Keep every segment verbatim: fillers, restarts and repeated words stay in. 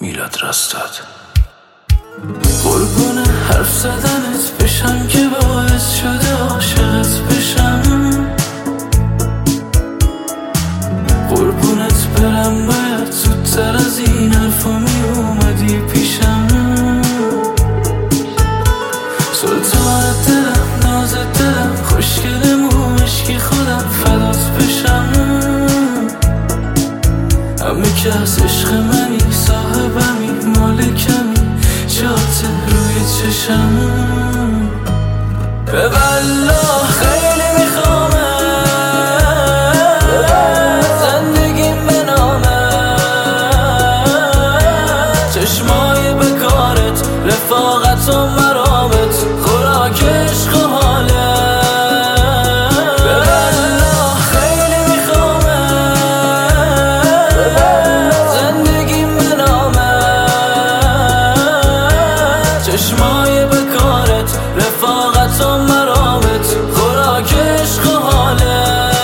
میلاد راستاد. قربون حرف زدنت بشم که باعث شده عاشقت بشم، قربونت برم باید زودتر از این حرفا می اومدی پیشم. سلطان دلم، ناز دلم، خوشگل مومشکی خودم فدات بشم. همه که از عشق منی، صاحبمی، مالکمی، جات روی چشم. به والله خیلی میخوامه زندگیم به نامه، چشمای بکارت، رفاقت و مرامت، خوراک عشق و حاله. به والله خیلی میخوامه زندگیم به نامه، چشمای بکارت، رفاقت و مرامت، خوراک عشق و حاله.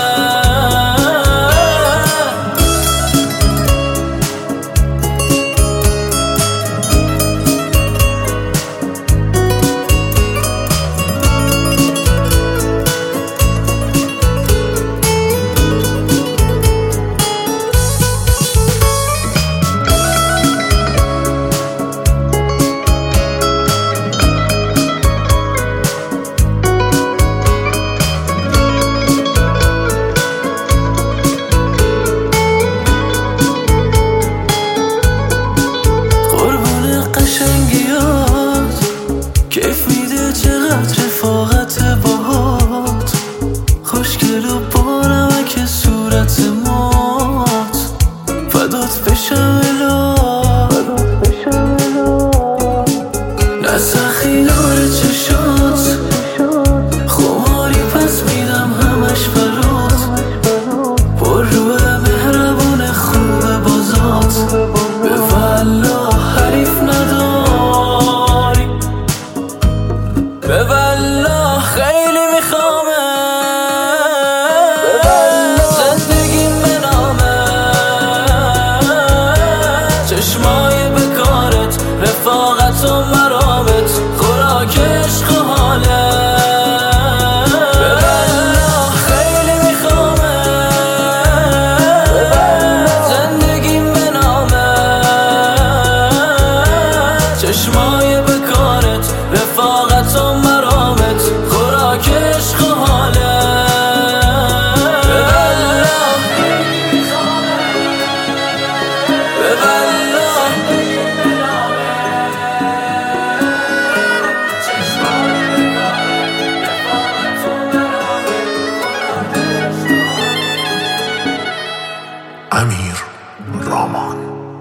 کیف میده چقدر رفاقت باهات، خوشگل و بانمک صورت مات، فدات بشم الا نه سخیدار چشات، خماری پس میدم همش برات، پر روه مهربون خوب بازات. به والله حریف نداری، به والله خیلی میخوامه زندگیم به نامه، چشمای بکارت، رفاقت و مرامت، خوراک عشق و حاله. به والله خیلی میخوامه زندگیم به نامه، چشمای بکارت، رفاقت و مرامت، خوراک عشق و حاله. به والله به والله امیر رامان.